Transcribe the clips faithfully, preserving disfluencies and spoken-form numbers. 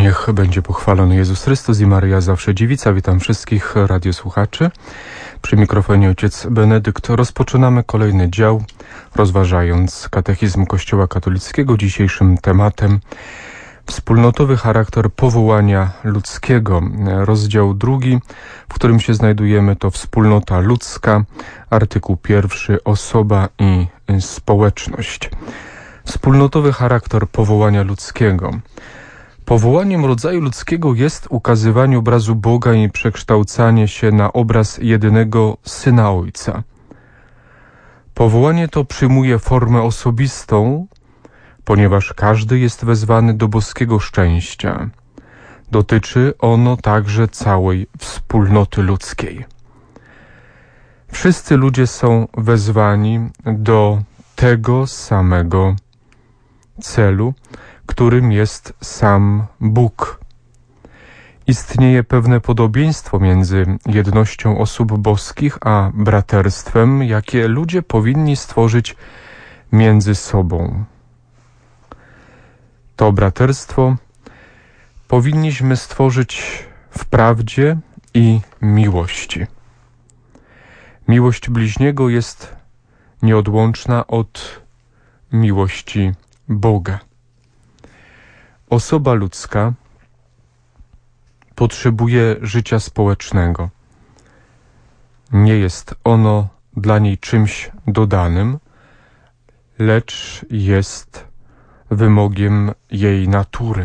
Niech będzie pochwalony Jezus Chrystus i Maryja zawsze dziewica. Witam wszystkich radiosłuchaczy. Przy mikrofonie ojciec Benedykt. Rozpoczynamy kolejny dział, rozważając katechizm Kościoła katolickiego. Dzisiejszym tematem wspólnotowy charakter powołania ludzkiego. Rozdział drugi, w którym się znajdujemy, to wspólnota ludzka. Artykuł pierwszy, osoba i społeczność. Wspólnotowy charakter powołania ludzkiego. Powołaniem rodzaju ludzkiego jest ukazywanie obrazu Boga i przekształcanie się na obraz jedynego Syna Ojca. Powołanie to przyjmuje formę osobistą, ponieważ każdy jest wezwany do boskiego szczęścia. Dotyczy ono także całej wspólnoty ludzkiej. Wszyscy ludzie są wezwani do tego samego celu, którym jest sam Bóg. Istnieje pewne podobieństwo między jednością osób boskich a braterstwem, jakie ludzie powinni stworzyć między sobą. To braterstwo powinniśmy stworzyć w prawdzie i miłości. Miłość bliźniego jest nieodłączna od miłości Boga. Osoba ludzka potrzebuje życia społecznego. Nie jest ono dla niej czymś dodanym, lecz jest wymogiem jej natury.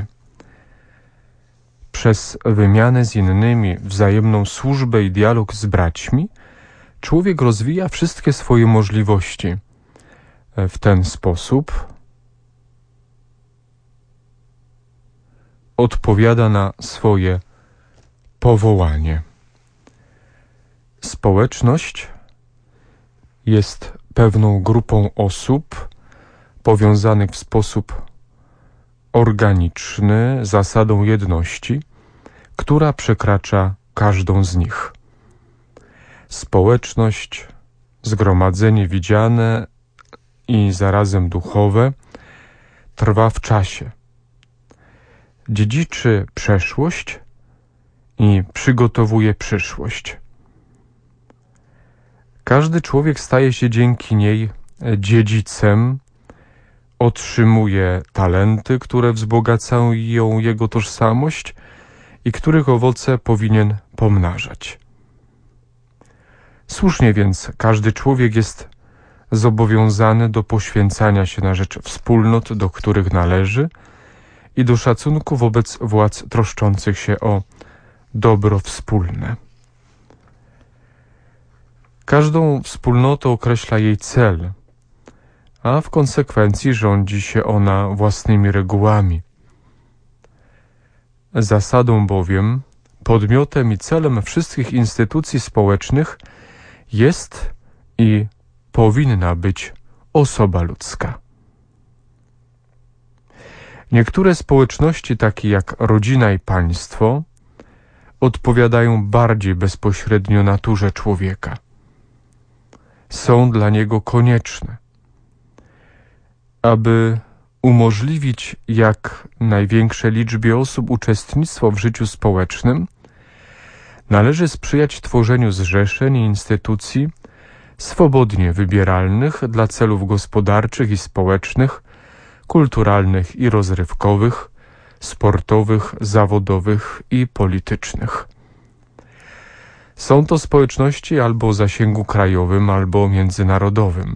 Przez wymianę z innymi, wzajemną służbę i dialog z braćmi, człowiek rozwija wszystkie swoje możliwości. W ten sposób odpowiada na swoje powołanie. Społeczność jest pewną grupą osób powiązanych w sposób organiczny zasadą jedności, która przekracza każdą z nich. Społeczność, zgromadzenie widziane i zarazem duchowe, trwa w czasie. Dziedziczy przeszłość i przygotowuje przyszłość. Każdy człowiek staje się dzięki niej dziedzicem, otrzymuje talenty, które wzbogacają jego tożsamość i których owoce powinien pomnażać. Słusznie więc każdy człowiek jest zobowiązany do poświęcania się na rzecz wspólnot, do których należy, i do szacunku wobec władz troszczących się o dobro wspólne. Każdą wspólnotę określa jej cel, a w konsekwencji rządzi się ona własnymi regułami. Zasadą bowiem, podmiotem i celem wszystkich instytucji społecznych jest i powinna być osoba ludzka. Niektóre społeczności, takie jak rodzina i państwo, odpowiadają bardziej bezpośrednio naturze człowieka. Są dla niego konieczne. Aby umożliwić jak największej liczbie osób uczestnictwo w życiu społecznym, należy sprzyjać tworzeniu zrzeszeń i instytucji swobodnie wybieralnych dla celów gospodarczych i społecznych, kulturalnych i rozrywkowych, sportowych, zawodowych i politycznych. Są to społeczności albo o zasięgu krajowym, albo międzynarodowym.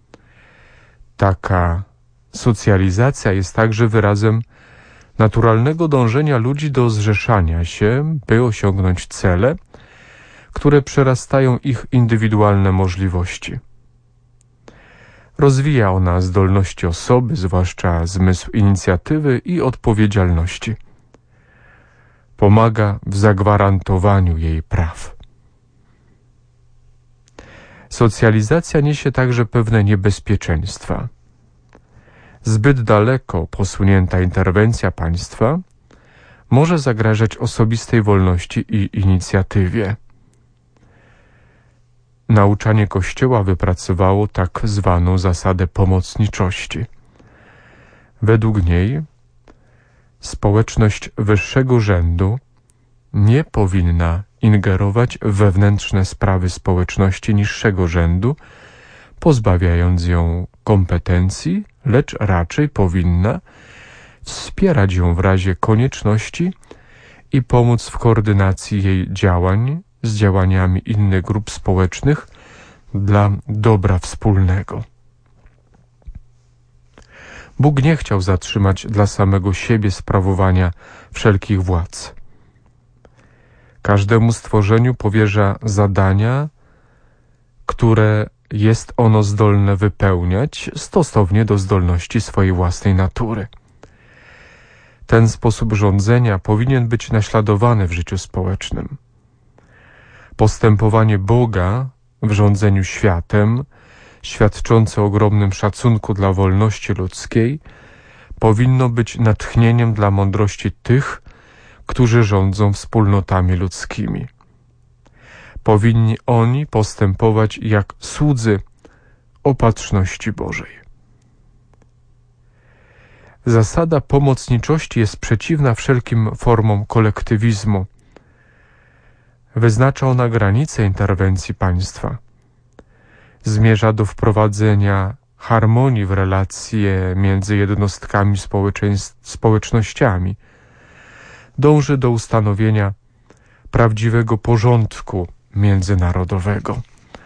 Taka socjalizacja jest także wyrazem naturalnego dążenia ludzi do zrzeszania się, by osiągnąć cele, które przerastają ich indywidualne możliwości. Rozwija ona zdolności osoby, zwłaszcza zmysł inicjatywy i odpowiedzialności. Pomaga w zagwarantowaniu jej praw. Socjalizacja niesie także pewne niebezpieczeństwa. Zbyt daleko posunięta interwencja państwa może zagrażać osobistej wolności i inicjatywie. Nauczanie Kościoła wypracowało tak zwaną zasadę pomocniczości. Według niej Społeczność wyższego rzędu nie powinna ingerować w wewnętrzne sprawy społeczności niższego rzędu, pozbawiając ją kompetencji, lecz raczej powinna wspierać ją w razie konieczności i pomóc w koordynacji jej działań z działaniami innych grup społecznych dla dobra wspólnego. Bóg nie chciał zatrzymać dla samego siebie sprawowania wszelkich władz. Każdemu stworzeniu powierza zadania, które jest ono zdolne wypełniać stosownie do zdolności swojej własnej natury. Ten sposób rządzenia powinien być naśladowany w życiu społecznym. Postępowanie Boga w rządzeniu światem, świadczące o ogromnym szacunku dla wolności ludzkiej, powinno być natchnieniem dla mądrości tych, którzy rządzą wspólnotami ludzkimi. Powinni oni postępować jak słudzy opatrzności Bożej. Zasada pomocniczości jest przeciwna wszelkim formom kolektywizmu. Wyznacza ona granice interwencji państwa. Zmierza do wprowadzenia harmonii w relacje między jednostkami społecznościami. Dąży do ustanowienia prawdziwego porządku międzynarodowego.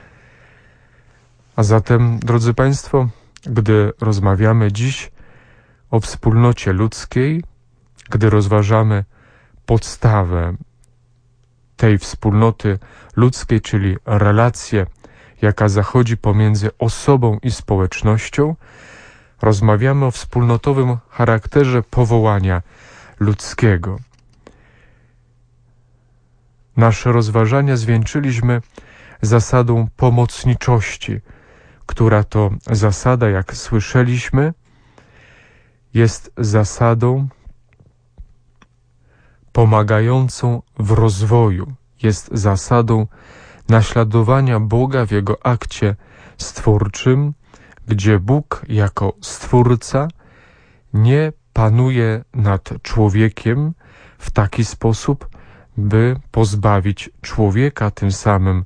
A zatem, drodzy Państwo, gdy rozmawiamy dziś o wspólnocie ludzkiej, gdy rozważamy podstawę tej wspólnoty ludzkiej, czyli relację, jaka zachodzi pomiędzy osobą i społecznością, rozmawiamy o wspólnotowym charakterze powołania ludzkiego. Nasze rozważania zwieńczyliśmy zasadą pomocniczości, która to zasada, jak słyszeliśmy, jest zasadą pomagającą w rozwoju, jest zasadą naśladowania Boga w Jego akcie stwórczym, gdzie Bóg jako Stwórca nie panuje nad człowiekiem w taki sposób, by pozbawić człowieka, tym samym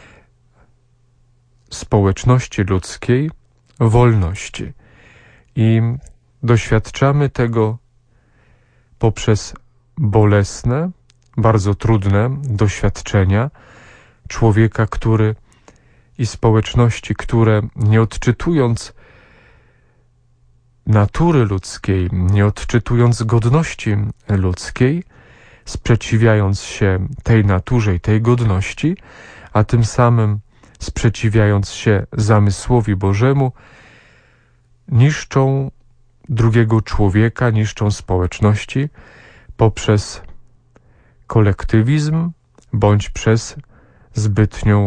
społeczności ludzkiej, wolności. I doświadczamy tego poprzez bolesne, bardzo trudne doświadczenia człowieka, który i społeczności, które nie odczytując natury ludzkiej, nie odczytując godności ludzkiej, sprzeciwiając się tej naturze i tej godności, a tym samym sprzeciwiając się zamysłowi Bożemu, niszczą drugiego człowieka, niszczą społeczności poprzez kolektywizm bądź przez zbytnią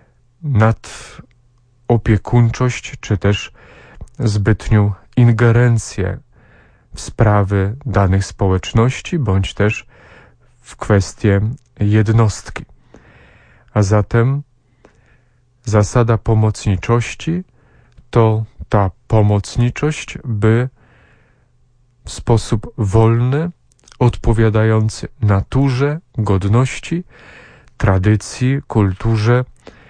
nadopiekuńczość, czy też zbytnią ingerencję w sprawy danych społeczności, bądź też w kwestie jednostki. A zatem zasada pomocniczości to ta pomocniczość, by w sposób wolny, odpowiadający naturze, godności, tradycji, kulturze,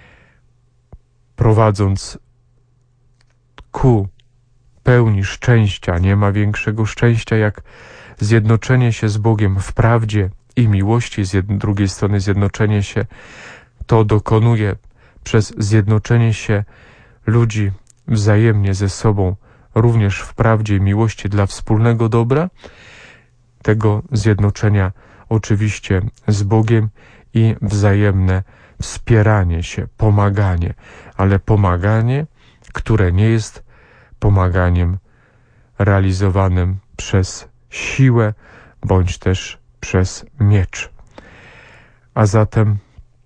prowadząc ku pełni szczęścia. Nie ma większego szczęścia jak zjednoczenie się z Bogiem w prawdzie i miłości, z jednej, drugiej strony zjednoczenie się to dokonuje przez zjednoczenie się ludzi wzajemnie ze sobą, również w prawdzie i miłości dla wspólnego dobra, tego zjednoczenia oczywiście z Bogiem i wzajemne wspieranie się, pomaganie, ale pomaganie, które nie jest pomaganiem realizowanym przez siłę bądź też przez miecz. A zatem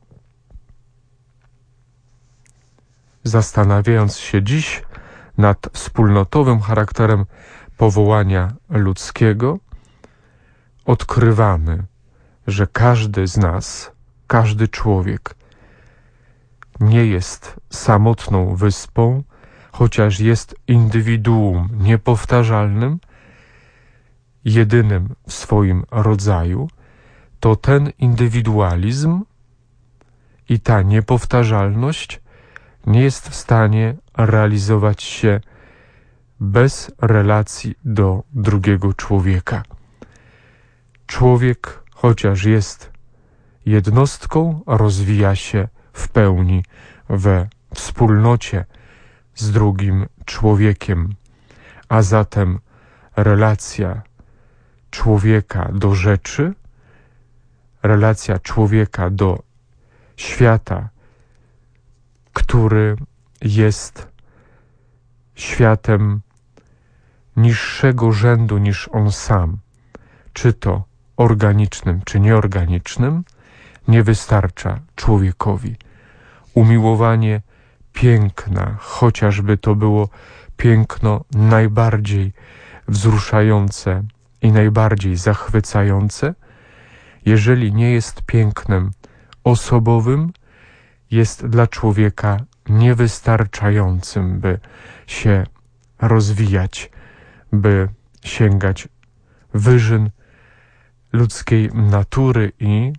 zastanawiając się dziś nad wspólnotowym charakterem powołania ludzkiego, odkrywamy, że każdy z nas, każdy człowiek nie jest samotną wyspą, chociaż jest indywiduum niepowtarzalnym, jedynym w swoim rodzaju, to ten indywidualizm i ta niepowtarzalność nie jest w stanie realizować się bez relacji do drugiego człowieka. Człowiek, chociaż jest jednostką, rozwija się w pełni we wspólnocie z drugim człowiekiem, a zatem relacja człowieka do rzeczy, relacja człowieka do świata, który jest światem niższego rzędu niż on sam, czy to organicznym, czy nieorganicznym, nie wystarcza człowiekowi. Umiłowanie piękna, chociażby to było piękno najbardziej wzruszające i najbardziej zachwycające, jeżeli nie jest pięknem osobowym, jest dla człowieka niewystarczającym, by się rozwijać, by sięgać wyżyn ludzkiej natury i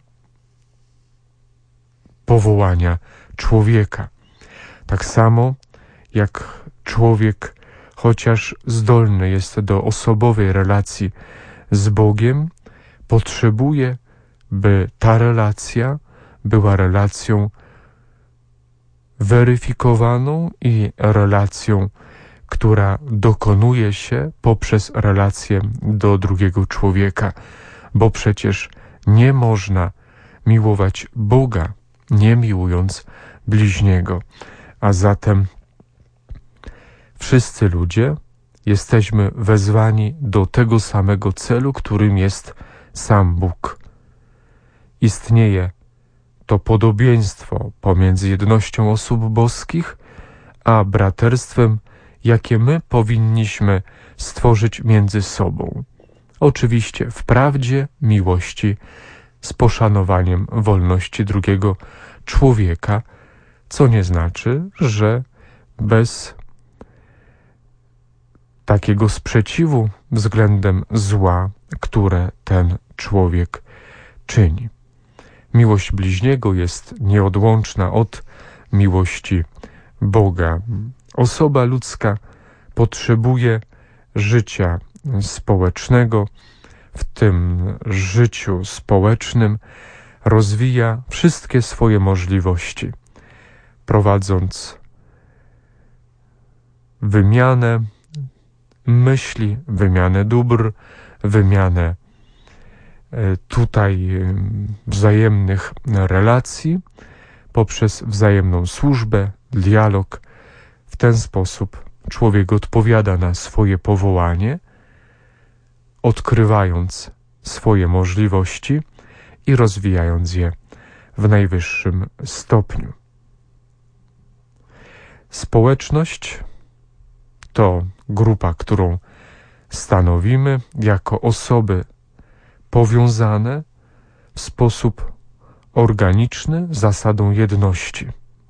powołania człowieka. Tak samo jak człowiek, chociaż zdolny jest do osobowej relacji z Bogiem, potrzebuje, by ta relacja była relacją weryfikowaną i relacją, która dokonuje się poprzez relację do drugiego człowieka, bo przecież nie można miłować Boga, nie miłując bliźniego. A zatem wszyscy ludzie jesteśmy wezwani do tego samego celu, którym jest sam Bóg. Istnieje to podobieństwo pomiędzy jednością osób boskich a braterstwem, jakie my powinniśmy stworzyć między sobą. Oczywiście w prawdzie, miłości, z poszanowaniem wolności drugiego człowieka, co nie znaczy, że bez takiego sprzeciwu względem zła, które ten człowiek czyni. Miłość bliźniego jest nieodłączna od miłości Boga. Osoba ludzka potrzebuje życia społecznego. W tym życiu społecznym rozwija wszystkie swoje możliwości, prowadząc wymianę myśli, wymianę dóbr, wymianę tutaj wzajemnych relacji poprzez wzajemną służbę, dialog. W ten sposób człowiek odpowiada na swoje powołanie, odkrywając swoje możliwości i rozwijając je w najwyższym stopniu. Społeczność to grupa, którą stanowimy jako osoby powiązane w sposób organiczny zasadą jedności.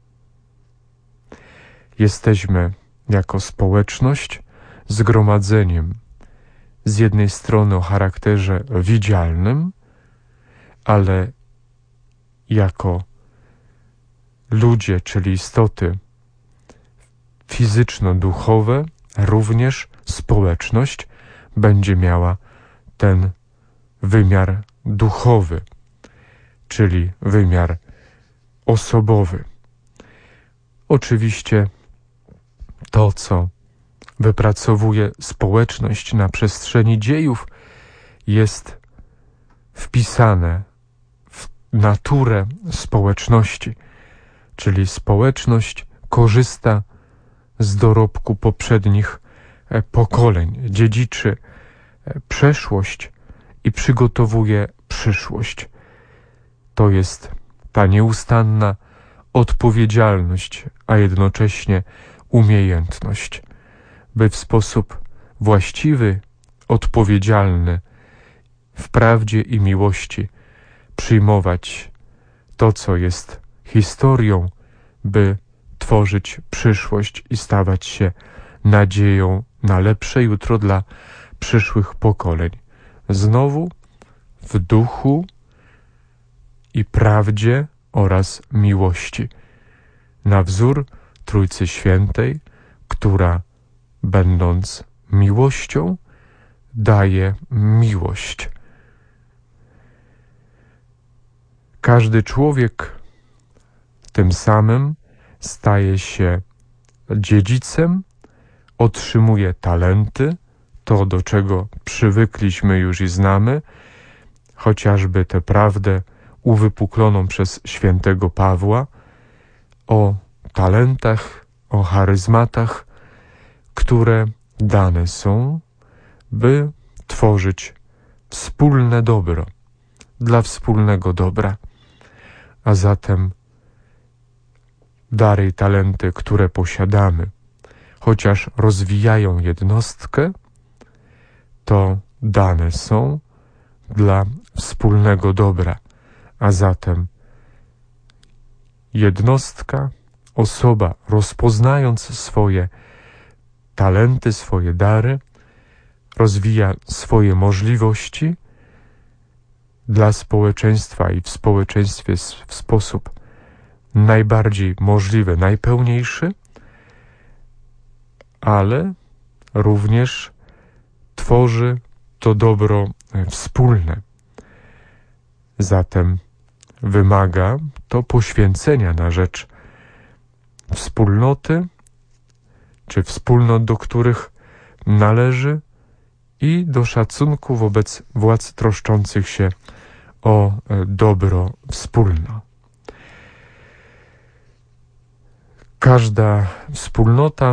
Jesteśmy jako społeczność zgromadzeniem z jednej strony o charakterze widzialnym, ale jako ludzie, czyli istoty fizyczno-duchowe, również społeczność będzie miała ten wymiar duchowy, czyli wymiar osobowy. Oczywiście to, co wypracowuje społeczność na przestrzeni dziejów, jest wpisane w naturę społeczności, czyli społeczność korzysta z dorobku poprzednich pokoleń, dziedziczy przeszłość i przygotowuje przyszłość. To jest ta nieustanna odpowiedzialność, a jednocześnie umiejętność, by w sposób właściwy, odpowiedzialny, w prawdzie i miłości przyjmować to, co jest historią, by tworzyć przyszłość i stawać się nadzieją na lepsze jutro dla przyszłych pokoleń. znowu w duchu i prawdzie oraz miłości, na wzór Trójcy Świętej, która, będąc miłością, daje miłość. Każdy człowiek tym samym staje się dziedzicem, otrzymuje talenty, to do czego przywykliśmy już i znamy, chociażby tę prawdę uwypukloną przez świętego Pawła o talentach, o charyzmatach, które dane są, by tworzyć wspólne dobro, dla wspólnego dobra. A zatem dary i talenty, które posiadamy, chociaż rozwijają jednostkę, to dane są dla wspólnego dobra. A zatem jednostka, osoba, rozpoznając swoje talenty, swoje dary, rozwija swoje możliwości dla społeczeństwa i w społeczeństwie w sposób najbardziej możliwy, najpełniejszy, ale również tworzy to dobro wspólne. Zatem wymaga to poświęcenia na rzecz wspólnoty, czy wspólnot, do których należy, i do szacunku wobec władz troszczących się o dobro wspólne. Każda wspólnota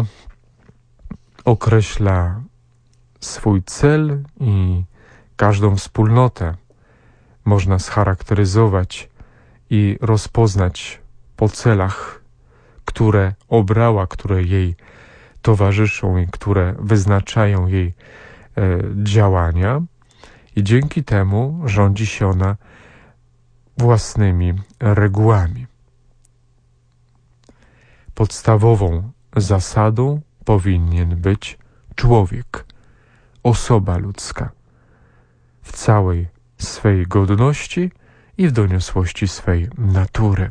określa swój cel i każdą wspólnotę można scharakteryzować i rozpoznać po celach, które obrała, które jej towarzyszą i które wyznaczają jej e, działania, i dzięki temu rządzi się ona własnymi regułami. Podstawową zasadą powinien być człowiek, osoba ludzka, w całej swej godności i w doniosłości swej natury.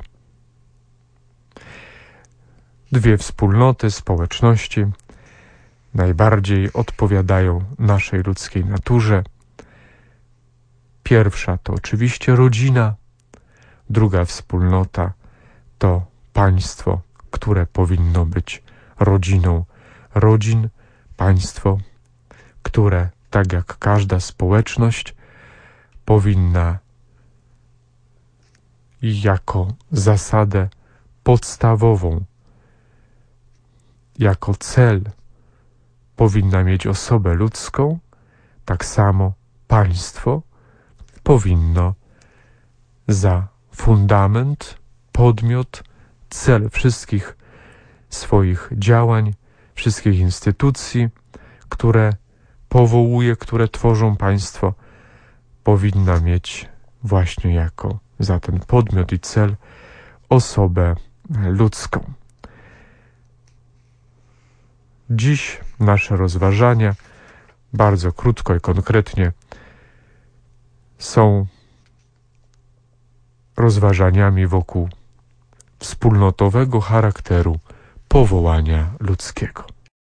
Dwie wspólnoty, społeczności najbardziej odpowiadają naszej ludzkiej naturze. Pierwsza to oczywiście rodzina, druga wspólnota to państwo, które powinno być rodziną rodzin, państwo, które, tak jak każda społeczność, powinna jako zasadę podstawową, jako cel powinna mieć osobę ludzką, tak samo państwo powinno za fundament, podmiot, cel wszystkich swoich działań, wszystkich instytucji, które powołuje, które tworzą państwo, powinna mieć właśnie jako za ten podmiot i cel osobę ludzką. Dziś nasze rozważania, bardzo krótko i konkretnie, są rozważaniami wokół wspólnotowego charakteru powołania ludzkiego.